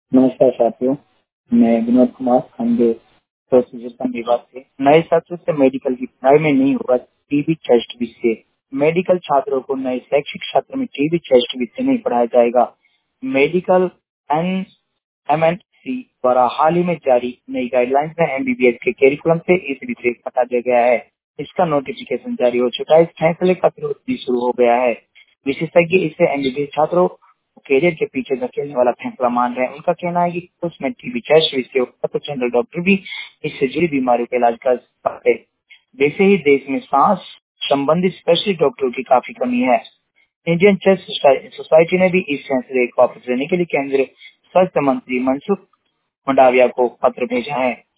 नमस्कार साथियों, मैं विनोद कुमार खंडे प्रोसीजर विभाग से। नए सत्र से मेडिकल की पढ़ाई में नहीं होगा टीबी टेस्ट विषय। मेडिकल छात्रों को नए शैक्षिक सत्र में टीबी टेस्ट विषय नहीं पढ़ाया जाएगा। मेडिकल एन MNC द्वारा हाल ही में जारी नई गाइडलाइंस में एमबीबीएस के कैरिकुलम से इस विषय को हटा दिया गया है। इसका नोटिफिकेशन जारी हो चुका है। इस फैसले का विरोध भी शुरू हो गया है। विशेषज्ञ इसे एमबीबीएस छात्रों कैरियर के पीछे धकेलने वाला फैसला मान रहे हैं। उनका कहना है कि उसमें टीबी टेस्ट विषय होगा तो जनरल डॉक्टर भी इससे जुड़ी बीमारियों का इलाज कर सकते हैं। वैसे ही देश में सांस संबंधित स्पेशलिस्ट डॉक्टरों की काफी कमी है। इंडियन चेस्ट सोसाइटी ने भी इस फैसले को वापस लेने के लिए केंद्रीय स्वास्थ्य मंत्री मनसुख मंडाविया को पत्र भेजा है।